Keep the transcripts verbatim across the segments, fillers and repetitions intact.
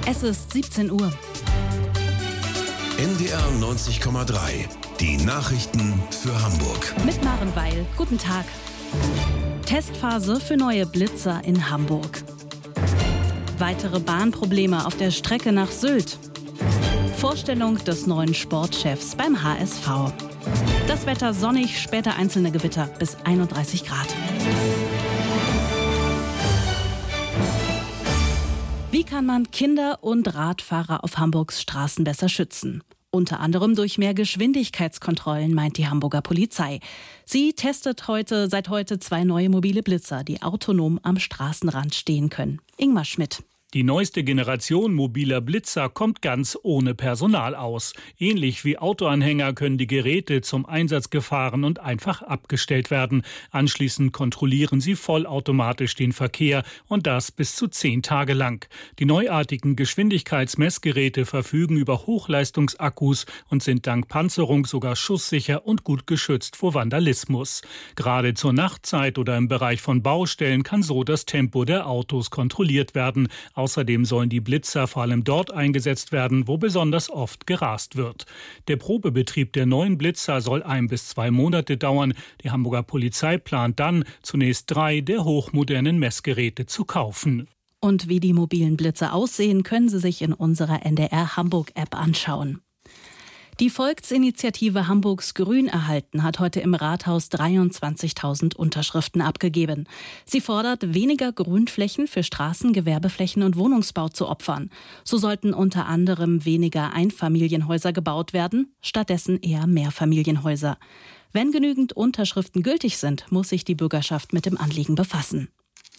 Es ist siebzehn Uhr. N D R neunzig Komma drei. Die Nachrichten für Hamburg. Mit Maren Weil. Guten Tag. Testphase für neue Blitzer in Hamburg. Weitere Bahnprobleme auf der Strecke nach Sylt. Vorstellung des neuen Sportchefs beim H S V. Das Wetter sonnig, später einzelne Gewitter bis einunddreißig Grad. Wie kann man Kinder und Radfahrer auf Hamburgs Straßen besser schützen? Unter anderem durch mehr Geschwindigkeitskontrollen, meint die Hamburger Polizei. Sie testet heute, seit heute zwei neue mobile Blitzer, die autonom am Straßenrand stehen können. Ingmar Schmidt. Die neueste Generation mobiler Blitzer kommt ganz ohne Personal aus. Ähnlich wie Autoanhänger können die Geräte zum Einsatz gefahren und einfach abgestellt werden. Anschließend kontrollieren sie vollautomatisch den Verkehr und das bis zu zehn Tage lang. Die neuartigen Geschwindigkeitsmessgeräte verfügen über Hochleistungsakkus und sind dank Panzerung sogar schusssicher und gut geschützt vor Vandalismus. Gerade zur Nachtzeit oder im Bereich von Baustellen kann so das Tempo der Autos kontrolliert werden. Außerdem sollen die Blitzer vor allem dort eingesetzt werden, wo besonders oft gerast wird. Der Probebetrieb der neuen Blitzer soll ein bis zwei Monate dauern. Die Hamburger Polizei plant dann, zunächst drei der hochmodernen Messgeräte zu kaufen. Und wie die mobilen Blitzer aussehen, können Sie sich in unserer N D R Hamburg-App anschauen. Die Volksinitiative Hamburgs Grün erhalten hat heute im Rathaus dreiundzwanzigtausend Unterschriften abgegeben. Sie fordert, weniger Grünflächen für Straßen, Gewerbeflächen und Wohnungsbau zu opfern. So sollten unter anderem weniger Einfamilienhäuser gebaut werden, stattdessen eher Mehrfamilienhäuser. Wenn genügend Unterschriften gültig sind, muss sich die Bürgerschaft mit dem Anliegen befassen.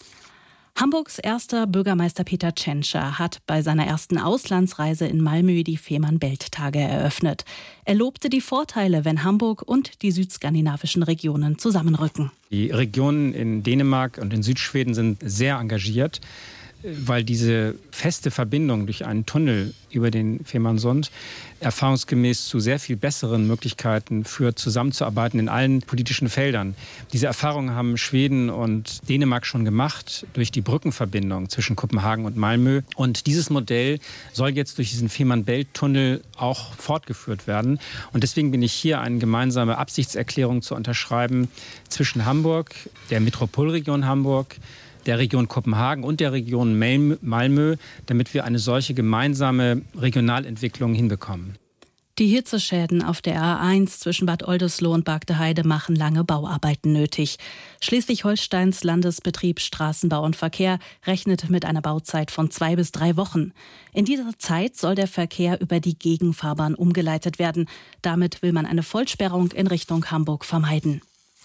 Hamburgs erster Bürgermeister Peter Tschentscher hat bei seiner ersten Auslandsreise in Malmö die Fehmarn-Belt-Tage eröffnet. Er lobte die Vorteile, wenn Hamburg und die südskandinavischen Regionen zusammenrücken. Die Regionen in Dänemark und in Südschweden sind sehr engagiert, weil diese feste Verbindung durch einen Tunnel über den Fehmarnsund erfahrungsgemäß zu sehr viel besseren Möglichkeiten führt, zusammenzuarbeiten in allen politischen Feldern. Diese Erfahrungen haben Schweden und Dänemark schon gemacht durch die Brückenverbindung zwischen Kopenhagen und Malmö. Und dieses Modell soll jetzt durch diesen Fehmarn-Belt-Tunnel auch fortgeführt werden. Und deswegen bin ich hier, eine gemeinsame Absichtserklärung zu unterschreiben zwischen Hamburg, der Metropolregion Hamburg, der Region Kopenhagen und der Region Malmö, damit wir eine solche gemeinsame Regionalentwicklung hinbekommen. Die Hitzeschäden auf der A eins zwischen Bad Oldesloe und Bargteheide machen lange Bauarbeiten nötig. Schleswig-Holsteins Landesbetrieb Straßenbau und Verkehr rechnet mit einer Bauzeit von zwei bis drei Wochen. In dieser Zeit soll der Verkehr über die Gegenfahrbahn umgeleitet werden. Damit will man eine Vollsperrung in Richtung Hamburg vermeiden.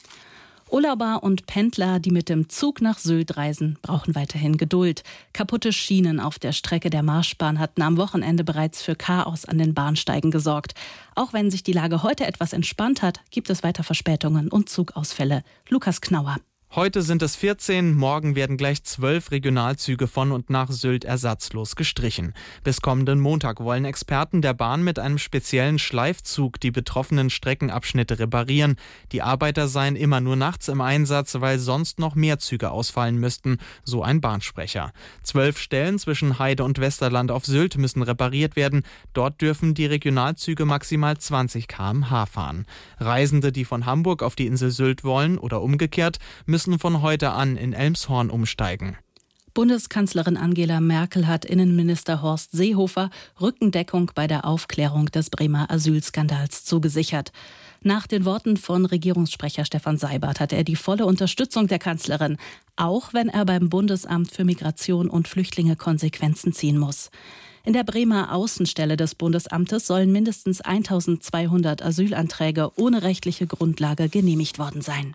Urlauber und Pendler, die mit dem Zug nach Sylt reisen, brauchen weiterhin Geduld. Kaputte Schienen auf der Strecke der Marschbahn hatten am Wochenende bereits für Chaos an den Bahnsteigen gesorgt. Auch wenn sich die Lage heute etwas entspannt hat, gibt es weiter Verspätungen und Zugausfälle. Lukas Knauer. Heute sind es vierzehn, morgen werden gleich zwölf Regionalzüge von und nach Sylt ersatzlos gestrichen. Bis kommenden Montag wollen Experten der Bahn mit einem speziellen Schleifzug die betroffenen Streckenabschnitte reparieren. Die Arbeiter seien immer nur nachts im Einsatz, weil sonst noch mehr Züge ausfallen müssten, so ein Bahnsprecher. Zwölf Stellen zwischen Heide und Westerland auf Sylt müssen repariert werden. Dort dürfen die Regionalzüge maximal zwanzig Kilometer pro Stunde fahren. Reisende, die von Hamburg auf die Insel Sylt wollen oder umgekehrt, müssen von heute an in Elmshorn umsteigen. Bundeskanzlerin Angela Merkel hat Innenminister Horst Seehofer Rückendeckung bei der Aufklärung des Bremer Asylskandals zugesichert. Nach den Worten von Regierungssprecher Stefan Seibert hat er die volle Unterstützung der Kanzlerin, auch wenn er beim Bundesamt für Migration und Flüchtlinge Konsequenzen ziehen muss. In der Bremer Außenstelle des Bundesamtes sollen mindestens eintausendzweihundert Asylanträge ohne rechtliche Grundlage genehmigt worden sein.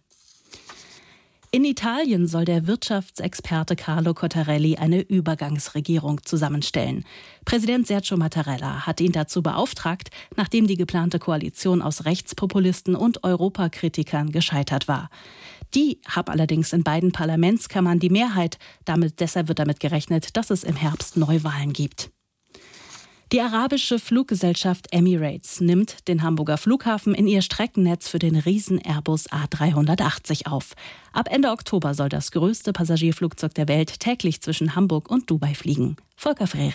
In Italien soll der Wirtschaftsexperte Carlo Cottarelli eine Übergangsregierung zusammenstellen. Präsident Sergio Mattarella hat ihn dazu beauftragt, nachdem die geplante Koalition aus Rechtspopulisten und Europakritikern gescheitert war. Die haben allerdings in beiden Parlamentskammern die Mehrheit. Damit, deshalb wird damit gerechnet, dass es im Herbst Neuwahlen gibt. Die arabische Fluggesellschaft Emirates nimmt den Hamburger Flughafen in ihr Streckennetz für den Riesen-Airbus A dreihundertachtzig auf. Ab Ende Oktober soll das größte Passagierflugzeug der Welt täglich zwischen Hamburg und Dubai fliegen. Volker Frerichs.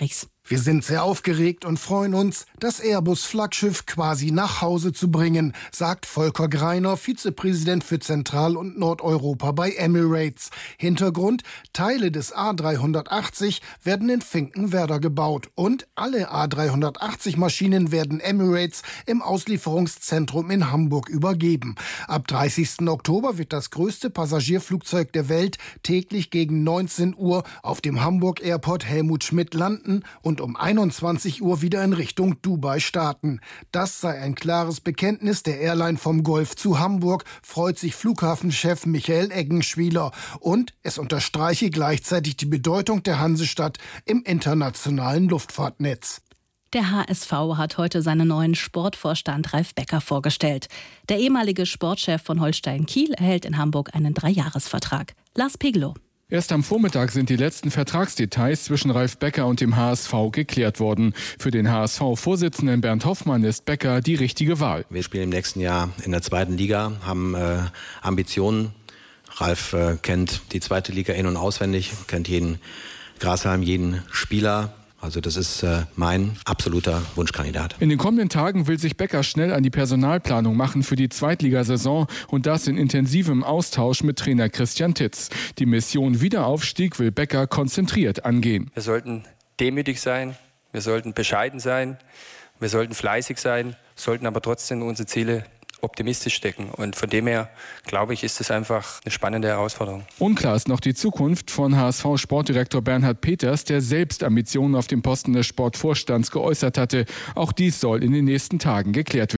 Wir sind sehr aufgeregt und freuen uns, das Airbus-Flaggschiff quasi nach Hause zu bringen, sagt Volker Greiner, Vizepräsident für Zentral- und Nordeuropa bei Emirates. Hintergrund: Teile des A dreihundertachtzig werden in Finkenwerder gebaut und alle A dreihundertachtzig Maschinen werden Emirates im Auslieferungszentrum in Hamburg übergeben. Ab dreißigsten Oktober wird das größte Passagierflugzeug der Welt täglich gegen neunzehn Uhr auf dem Hamburg Airport Helmut Schmidt landen und um einundzwanzig Uhr wieder in Richtung Dubai starten. Das sei ein klares Bekenntnis der Airline vom Golf zu Hamburg, freut sich Flughafenchef Michael Eggenschwieler. Und es unterstreiche gleichzeitig die Bedeutung der Hansestadt im internationalen Luftfahrtnetz. Der H S V hat heute seinen neuen Sportvorstand Ralf Becker vorgestellt. Der ehemalige Sportchef von Holstein Kiel erhält in Hamburg einen Dreijahresvertrag. Lars Pegelow. Erst am Vormittag sind die letzten Vertragsdetails zwischen Ralf Becker und dem H S V geklärt worden. Für den H S V-Vorsitzenden Bernd Hoffmann ist Becker die richtige Wahl. Wir spielen im nächsten Jahr in der zweiten Liga, haben äh, Ambitionen. Ralf äh, kennt die zweite Liga in- und auswendig, kennt jeden Grashalm, jeden Spieler. Also das ist äh, mein absoluter Wunschkandidat. In den kommenden Tagen will sich Becker schnell an die Personalplanung machen für die Zweitligasaison und das in intensivem Austausch mit Trainer Christian Titz. Die Mission Wiederaufstieg will Becker konzentriert angehen. Wir sollten demütig sein, wir sollten bescheiden sein, wir sollten fleißig sein, sollten aber trotzdem unsere Ziele optimistisch stecken. Und von dem her, glaube ich, ist es einfach eine spannende Herausforderung. Unklar ist noch die Zukunft von H S V-Sportdirektor Bernhard Peters, der selbst Ambitionen auf dem Posten des Sportvorstands geäußert hatte. Auch dies soll in den nächsten Tagen geklärt werden.